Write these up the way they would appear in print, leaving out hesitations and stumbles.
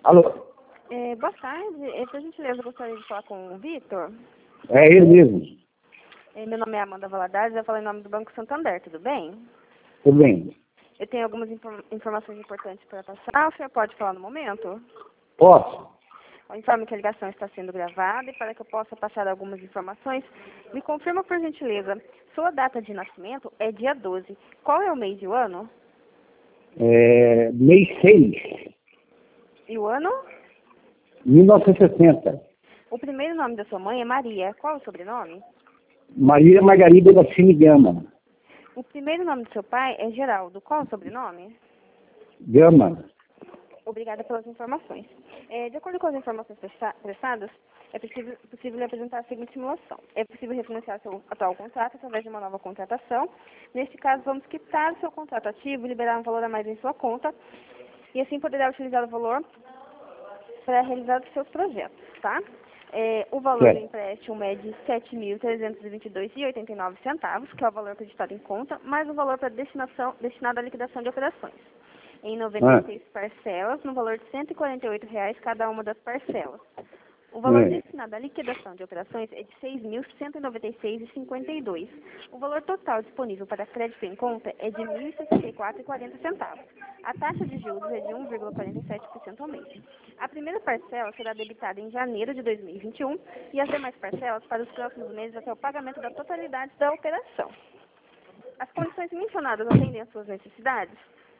Alô? Boa tarde. Por gentileza, eu gostaria de falar com o Vitor. É ele mesmo. Meu nome é Amanda Valadares, eu falo em nome do Banco Santander, tudo bem? Tudo bem? Eu tenho algumas informações importantes para passar. O senhor pode falar no momento? Posso? Eu informo que a ligação está sendo gravada e para que eu possa passar algumas informações, me confirma por gentileza, sua data de nascimento é dia 12. Qual é o mês e o ano? Mês 6, E o ano? 1960. O primeiro nome da sua mãe é Maria. Qual é o sobrenome? Maria Margarida da Cine Gama. O primeiro nome do seu pai é Geraldo. Qual é o sobrenome? Gama. Obrigada pelas informações. De acordo com as informações prestadas, é possível lhe apresentar a seguinte simulação. É possível refinanciar seu atual contrato através de uma nova contratação. Neste caso, vamos quitar o seu contrato ativo e liberar um valor a mais em sua conta. E assim poderá utilizar o valor para realizar os seus projetos, tá? O valor do empréstimo é de R$ 7.322,89, que é o valor acreditado em conta, mais o valor destinado à liquidação de operações, em 96 parcelas, no valor de R$ 148,00 cada uma das parcelas. O valor destinado à liquidação de operações é de R$ 6.196,52. O valor total disponível para crédito em conta é de R$ 1.064,40. A taxa de juros é de 1,47% ao mês. A primeira parcela será debitada em janeiro de 2021 e as demais parcelas para os próximos meses até o pagamento da totalidade da operação. As condições mencionadas atendem às suas necessidades?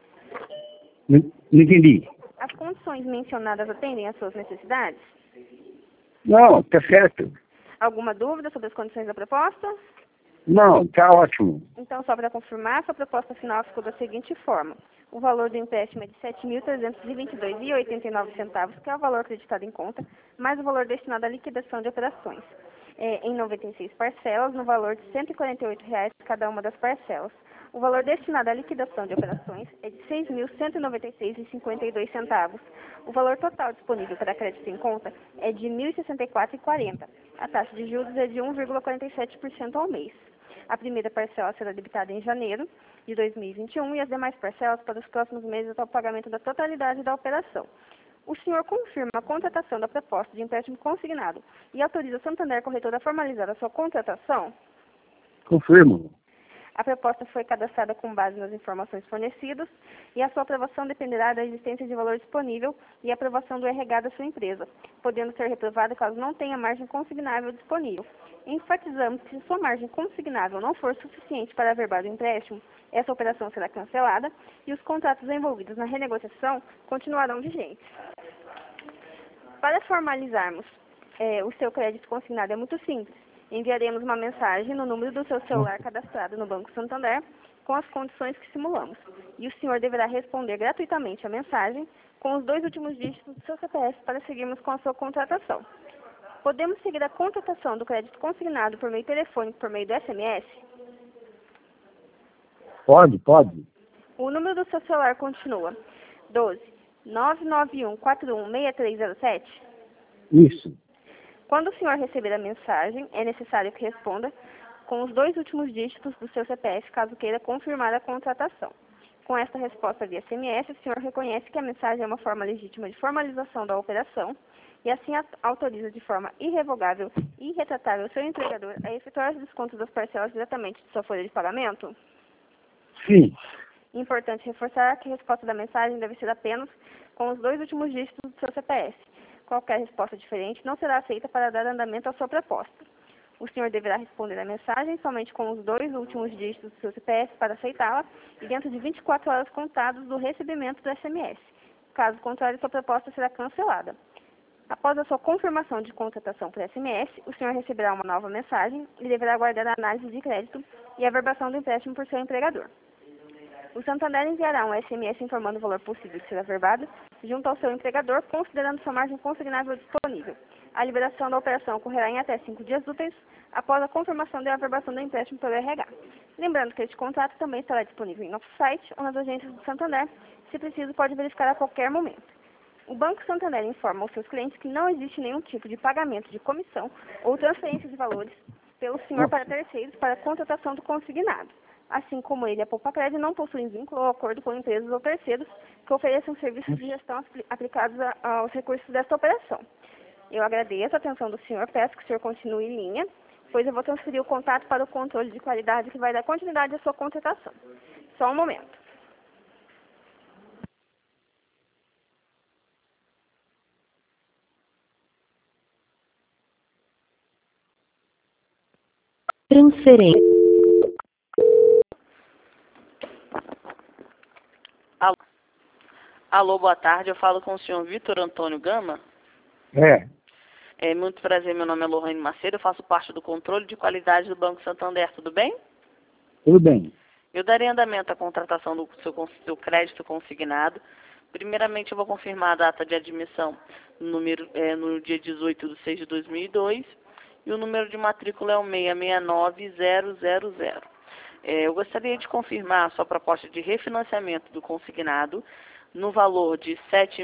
Não entendi. As condições mencionadas atendem às suas necessidades? Não, tá certo. Alguma dúvida sobre as condições da proposta? Não, tá ótimo. Então, só para confirmar, sua proposta final ficou da seguinte forma. O valor do empréstimo é de R$ 7.322,89, que é o valor acreditado em conta, mais o valor destinado à liquidação de operações, em 96 parcelas, no valor de R$ 148,00 cada uma das parcelas. O valor destinado à liquidação de operações é de R$ 6.196,52. O valor total disponível para crédito em conta é de R$ 1.064,40. A taxa de juros é de 1,47% ao mês. A primeira parcela será debitada em janeiro de 2021 e as demais parcelas para os próximos meses até o pagamento da totalidade da operação. O senhor confirma a contratação da proposta de empréstimo consignado e autoriza a Santander Corretora a formalizar a sua contratação? Confirmo. A proposta foi cadastrada com base nas informações fornecidas e a sua aprovação dependerá da existência de valor disponível e aprovação do RH da sua empresa, podendo ser reprovada caso não tenha margem consignável disponível. Enfatizamos que se sua margem consignável não for suficiente para averbar o empréstimo, essa operação será cancelada e os contratos envolvidos na renegociação continuarão vigentes. Para formalizarmos o seu crédito consignado é muito simples. Enviaremos uma mensagem no número do seu celular cadastrado no Banco Santander com as condições que simulamos. E o senhor deverá responder gratuitamente a mensagem com os 2 últimos dígitos do seu CPF para seguirmos com a sua contratação. Podemos seguir a contratação do crédito consignado por meio telefônico, por meio do SMS? Pode. O número do seu celular continua 12 991 41 6307? Isso. Quando o senhor receber a mensagem, é necessário que responda com os 2 últimos dígitos do seu CPF, caso queira confirmar a contratação. Com esta resposta via SMS, o senhor reconhece que a mensagem é uma forma legítima de formalização da operação e assim autoriza de forma irrevogável e irretratável o seu empregador a efetuar os descontos das parcelas diretamente de sua folha de pagamento? Sim. Importante reforçar que a resposta da mensagem deve ser apenas com os 2 últimos dígitos do seu CPF. Qualquer resposta diferente não será aceita para dar andamento à sua proposta. O senhor deverá responder a mensagem somente com os 2 últimos dígitos do seu CPF para aceitá-la e dentro de 24 horas contadas do recebimento do SMS. Caso contrário, sua proposta será cancelada. Após a sua confirmação de contratação por SMS, o senhor receberá uma nova mensagem e deverá aguardar a análise de crédito e a averbação do empréstimo por seu empregador. O Santander enviará um SMS informando o valor possível de ser averbado junto ao seu empregador, considerando sua margem consignável disponível. A liberação da operação ocorrerá em até 5 dias úteis após a confirmação da averbação do empréstimo pelo RH. Lembrando que este contrato também estará disponível em nosso site ou nas agências do Santander. Se preciso, pode verificar a qualquer momento. O Banco Santander informa aos seus clientes que não existe nenhum tipo de pagamento de comissão ou transferência de valores pelo senhor para terceiros para a contratação do consignado. Assim como ele e a Poupacred não possuem vínculo ou acordo com empresas ou terceiros que ofereçam serviços de gestão aplicados aos recursos desta operação. Eu agradeço a atenção do senhor, peço que o senhor continue em linha, pois eu vou transferir o contato para o controle de qualidade que vai dar continuidade à sua contratação. Só um momento. Transferência. Alô, boa tarde. Eu falo com o senhor Vitor Antônio Gama. É, Muito prazer, meu nome é Lorraine Macedo, eu faço parte do controle de qualidade do Banco Santander, tudo bem? tudo bem. Eu darei andamento à contratação do seu crédito consignado. Primeiramente, eu vou confirmar a data de admissão no dia 18/6/2002 e o número de matrícula é o 669000. Eu gostaria de confirmar a sua proposta de refinanciamento do consignado no valor de R$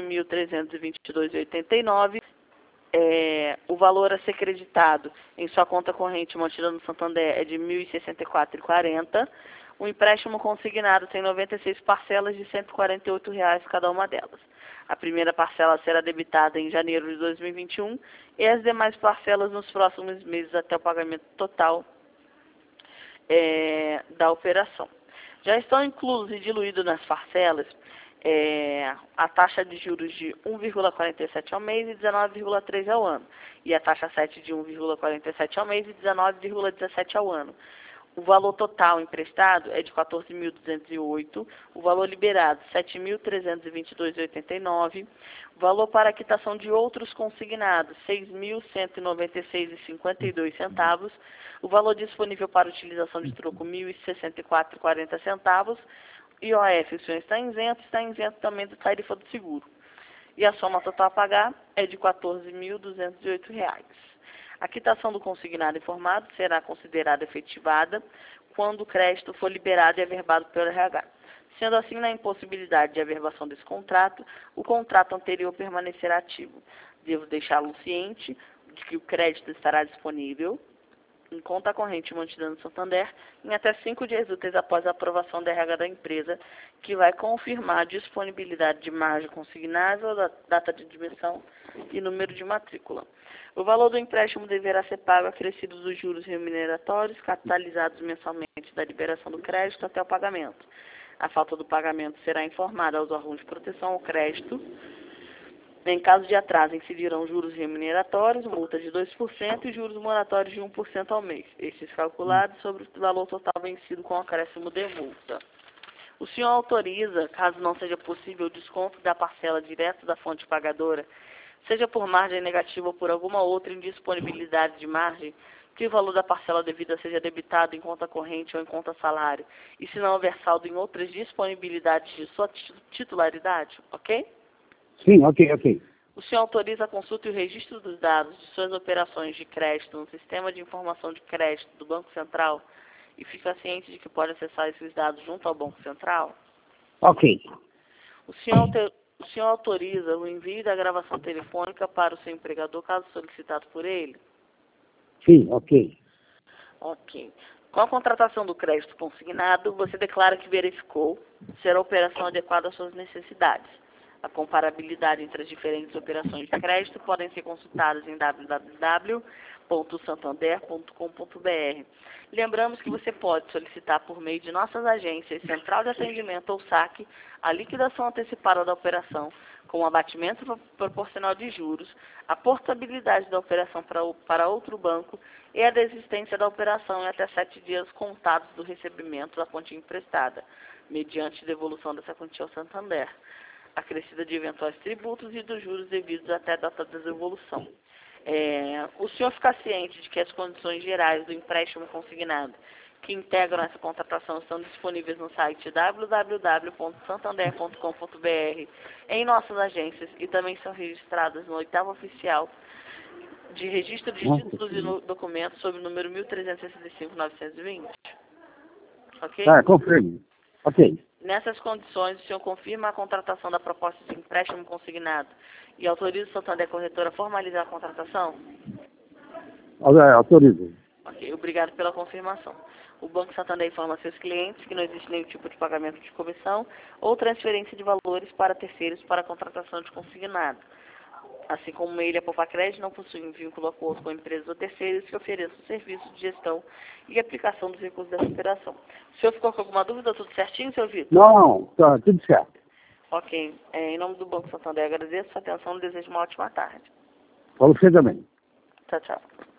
7.322,89. O valor a ser creditado em sua conta corrente mantida no Santander é de R$ 1.064,40. O empréstimo consignado tem 96 parcelas de R$ 148 cada uma delas. A primeira parcela será debitada em janeiro de 2021 e as demais parcelas nos próximos meses até o pagamento total da operação. Já estão inclusos e diluídos nas parcelas a taxa de juros de 1,47 ao mês e 19,3 ao ano, e a taxa 7 de 1,47 ao mês e 19,17 ao ano. O valor total emprestado é de 14.208, o valor liberado 7.322,89, o valor para a quitação de outros consignados 6.196,52 centavos, o valor disponível para utilização de troco 1.064,40 centavos, IOF, o senhor está isento também da tarifa do seguro. E a soma total a pagar é de R$ 14.208. A quitação do consignado informado será considerada efetivada quando o crédito for liberado e averbado pelo RH. Sendo assim, na impossibilidade de averbação desse contrato, o contrato anterior permanecerá ativo. Devo deixá-lo ciente de que o crédito estará disponível em conta corrente mantida no Santander em até 5 dias úteis após a aprovação da RH da empresa, que vai confirmar a disponibilidade de margem consignável, data de admissão e número de matrícula. O valor do empréstimo deverá ser pago acrescido dos juros remuneratórios capitalizados mensalmente da liberação do crédito até o pagamento. A falta do pagamento será informada aos órgãos de proteção ao crédito. Em caso de atraso, incidirão juros remuneratórios, multa de 2% e juros moratórios de 1% ao mês. Estes calculados sobre o valor total vencido com acréscimo de multa. O senhor autoriza, caso não seja possível o desconto da parcela direto da fonte pagadora, seja por margem negativa ou por alguma outra indisponibilidade de margem, que o valor da parcela devida seja debitado em conta corrente ou em conta salário, e se não houver saldo em outras disponibilidades de sua titularidade, ok? Sim, ok. O senhor autoriza a consulta e o registro dos dados de suas operações de crédito no Sistema de Informação de Crédito do Banco Central e fica ciente de que pode acessar esses dados junto ao Banco Central? Ok. O senhor autoriza o envio da gravação telefônica para o seu empregador, caso solicitado por ele? Sim, ok. Ok. Com a contratação do crédito consignado, você declara que verificou se a operação adequada às suas necessidades. A comparabilidade entre as diferentes operações de crédito podem ser consultadas em www.santander.com.br. Lembramos que você pode solicitar por meio de nossas agências, Central de Atendimento ou SAC, a liquidação antecipada da operação, com o abatimento proporcional de juros, a portabilidade da operação para outro banco e a desistência da operação em até 7 dias contados do recebimento da quantia emprestada, mediante devolução dessa quantia ao Santander, acrescida de eventuais tributos e dos juros devidos até a data da devolução. O senhor fica ciente de que as condições gerais do empréstimo consignado que integram essa contratação estão disponíveis no site www.santander.com.br, em nossas agências, e também são registradas no 8º oficial de registro de títulos e documentos sob o número 1365-920. Ok? Confirme. Ok. Nessas condições, o senhor confirma a contratação da proposta de empréstimo consignado e autoriza o Santander Corretora a formalizar a contratação? Autorizo. Ok, obrigado pela confirmação. O Banco Santander informa a seus clientes que não existe nenhum tipo de pagamento de comissão ou transferência de valores para terceiros para a contratação de consignado. Assim como ele e a Popacred não possuem vínculo acordo com empresas ou terceiros que ofereçam serviços de gestão e aplicação dos recursos dessa operação. O senhor ficou com alguma dúvida? Tudo certinho, seu Vitor? Não, tá tudo certo. Ok. Em nome do Banco Santander, agradeço a sua atenção e desejo uma ótima tarde. Para você também. Tchau, tchau.